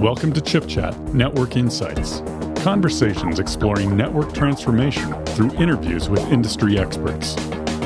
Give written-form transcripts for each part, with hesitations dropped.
Welcome to Chip Chat Network Insights. Conversations exploring network transformation through interviews with industry experts.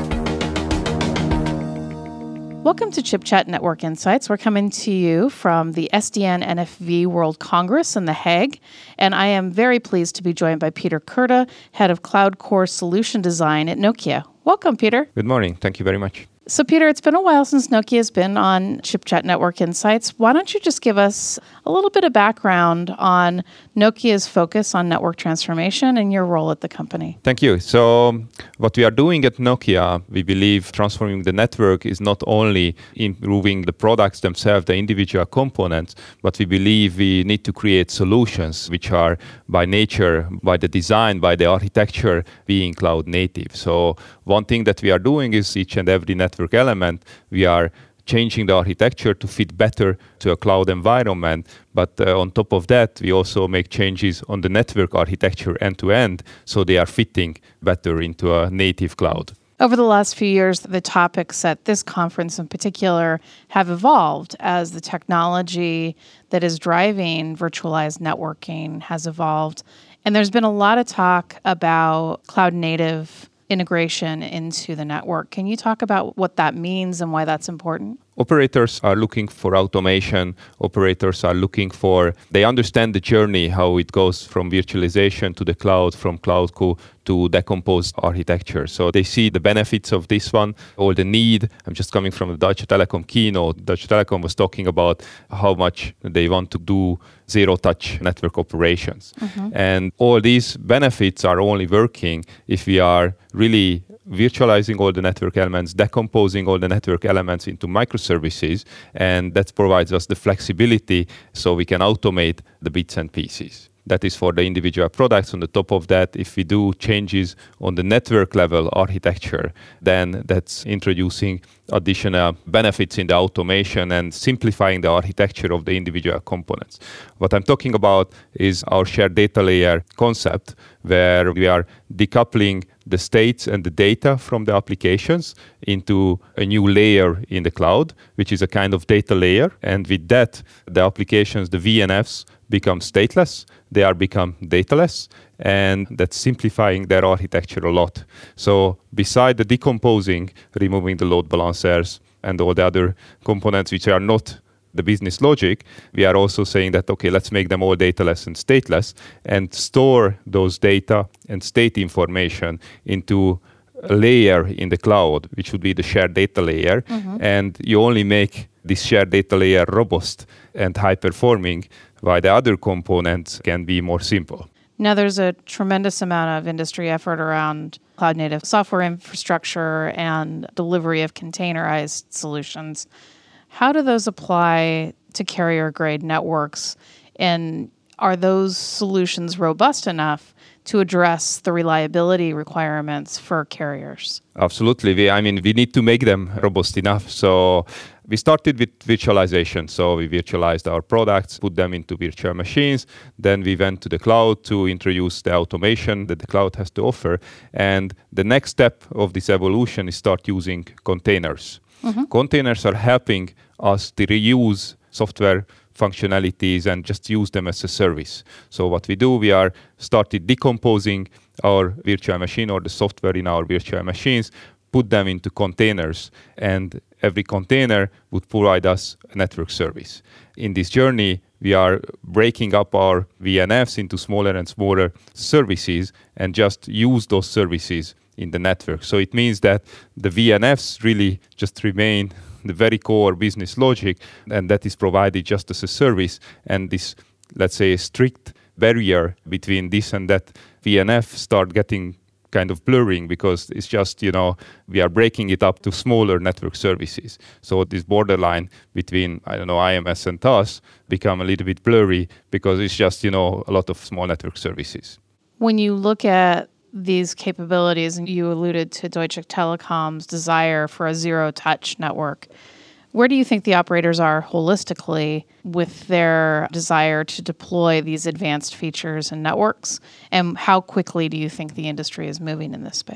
Welcome to Chip Chat Network Insights. We're coming to you from the SDN NFV World Congress in The Hague, and I am very pleased to be joined by Peter Kurta, Head of Cloud Core Solution Design at Nokia. Welcome, Peter. Good morning. Thank you very much. So, Peter, it's been a while since Nokia has been on Chip Chat Network Insights. Why don't you just give us a little bit of background on Nokia's focus on network transformation and your role at the company? Thank you. So what we are doing at Nokia, we believe transforming the network is not only improving the products themselves, the individual components, but we believe we need to create solutions which are by nature, by the design, by the architecture, being cloud native. So one thing that we are doing is each and every network element, we are changing the architecture to fit better to a cloud environment. But on top of that, we also make changes on the network architecture end-to-end, so they are fitting better into a native cloud. Over the last few years, the topics at this conference in particular have evolved as the technology that is driving virtualized networking has evolved. And there's been a lot of talk about cloud native integration into the network. Can you talk about what that means and why that's important? Operators are looking for automation. Operators are looking for, they understand the journey, how it goes from virtualization to the cloud, from cloud to decomposed architecture. So they see the benefits of this one, or the need. I'm just coming from the Deutsche Telekom keynote. Deutsche Telekom was talking about how much they want to do zero-touch network operations. And all these benefits are only working if we are really virtualizing all the network elements, decomposing all the network elements into microservices, and that provides us the flexibility so we can automate the bits and pieces. That is for the individual products. On the top of that, if we do changes on the network level architecture, then that's introducing additional benefits in the automation and simplifying the architecture of the individual components. What I'm talking about is our shared data layer concept, where we are decoupling the states and the data from the applications into a new layer in the cloud, which is a kind of data layer. And with that, the applications, the VNFs, become stateless, they are become dataless, and that's simplifying their architecture a lot. So beside the decomposing, removing the load balancers and all the other components which are not the business logic, we are also saying that, okay, let's make them all dataless and stateless and store those data and state information into a layer in the cloud, which would be the shared data layer. And you only make this shared data layer robust and high-performing, while the other components can be more simple. Now, there's a tremendous amount of industry effort around cloud-native software infrastructure and delivery of containerized solutions. How do those apply to carrier-grade networks? And are those solutions robust enough to address the reliability requirements for carriers? Absolutely. We need to make them robust enough. So we started with virtualization. So we virtualized our products, put them into virtual machines. Then we went to the cloud to introduce the automation that the cloud has to offer. And the next step of this evolution is start using containers. Containers are helping us to reuse software functionalities and just use them as a service. So what we do, we are started decomposing our virtual machine or the software in our virtual machines, put them into containers, and every container would provide us a network service. In this journey, we are breaking up our VNFs into smaller and smaller services and just use those services in the network. So it means that the VNFs really just remain the very core business logic, and that is provided just as a service. And this, let's say, strict barrier between this and that VNF start getting kind of blurring, because it's just, we are breaking it up to smaller network services. So this borderline between, IMS and TAS become a little bit blurry because it's just, a lot of small network services. When you look at these capabilities, and you alluded to Deutsche Telekom's desire for a zero-touch network, where do you think the operators are holistically with their desire to deploy these advanced features and networks? And how quickly do you think the industry is moving in this space?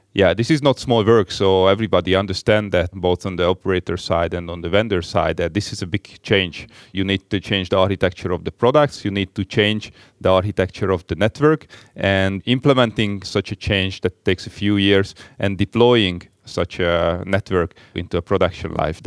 Yeah, this is not small work, so everybody understand that both on the operator side and on the vendor side that this is a big change. You need to change the architecture of the products, you need to change the architecture of the network, and implementing such a change that takes a few years and deploying such a network into a production life,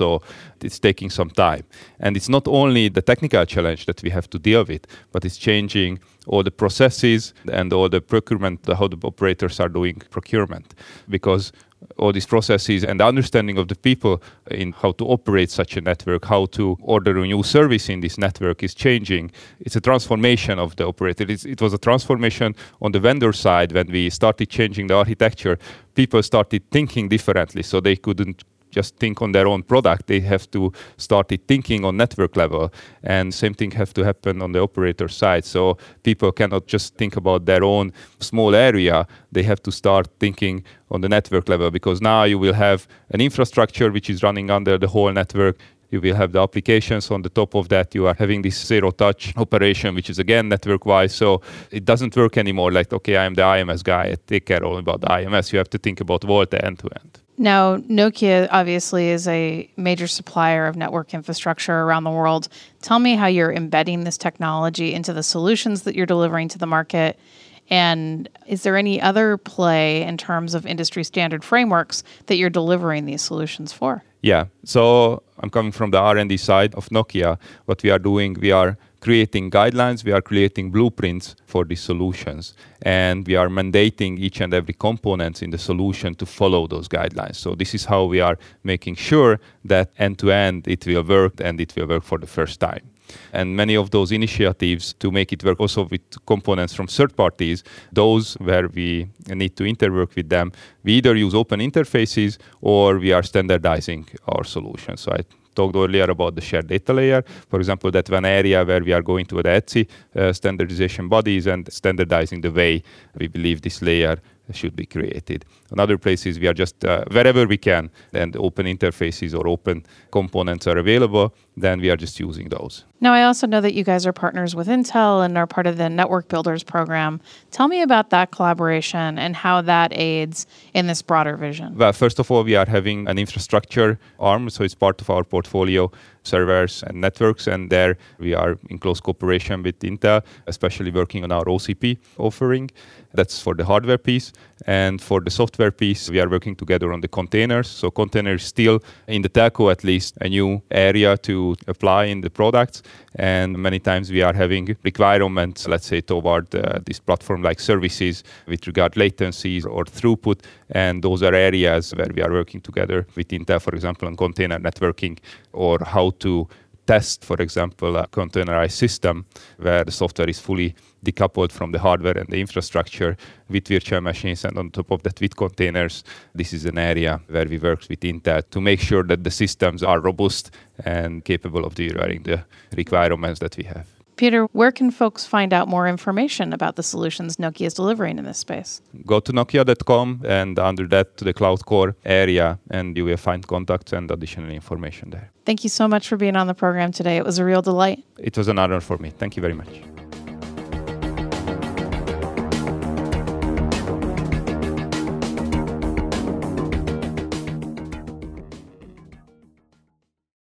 it's taking some time. And it's not only the technical challenge that we have to deal with, but it's changing all the processes and all the procurement, how the operators are doing procurement. Because all these processes and the understanding of the people in how to operate such a network, how to order a new service in this network is changing. It's a transformation of the operator. It was a transformation on the vendor side when we started changing the architecture. People started thinking differently, so they couldn't just think on their own product. They have to start thinking on network level, and same thing have to happen on the operator side. So people cannot just think about their own small area. They have to start thinking on the network level, because now you will have an infrastructure which is running under the whole network. You will have the applications on the top of that. You are having this zero-touch operation, which is again network-wise. So it doesn't work anymore like, okay, I'm the IMS guy. I take care all about the IMS. You have to think about Volta end-to-end. Now, Nokia obviously is a major supplier of network infrastructure around the world. Tell me how you're embedding this technology into the solutions that you're delivering to the market. And is there any other play in terms of industry standard frameworks that you're delivering these solutions for? Yeah, so I'm coming from the R&D side of Nokia. What we are doing, we are creating guidelines, we are creating blueprints for these solutions, and we are mandating each and every component in the solution to follow those guidelines. So this is how we are making sure that end-to-end it will work, and it will work for the first time. And many of those initiatives to make it work also with components from third parties, those where we need to interwork with them, we either use open interfaces or we are standardizing our solutions. So I talked earlier about the shared data layer. For example, that one area where we are going to the ETSI standardization bodies and standardizing the way we believe this layer should be created. In other places, we are just wherever we can, and open interfaces or open components are available, then we are just using those. Now, I also know that you guys are partners with Intel and are part of the Network Builders program. Tell me about that collaboration and how that aids in this broader vision. Well, first of all, we are having an infrastructure arm, so it's part of our portfolio, servers and networks, and there we are in close cooperation with Intel, especially working on our OCP offering. That's for the hardware piece. And for the software piece, we are working together on the containers. So containers still, in the telco at least, a new area to apply in the products. And many times we are having requirements, let's say, toward this platform-like services with regard latencies or throughput. And those are areas where we are working together with Intel, for example, on container networking, or how to test, for example, a containerized system where the software is fully decoupled from the hardware and the infrastructure with virtual machines, and on top of that with containers. This is an area where we work with Intel to make sure that the systems are robust and capable of delivering the requirements that we have. Peter, where can folks find out more information about the solutions Nokia is delivering in this space? Go to nokia.com, and under that to the Cloud Core area, and you will find contacts and additional information there. Thank you so much for being on the program today. It was a real delight. It was an honor for me. Thank you very much.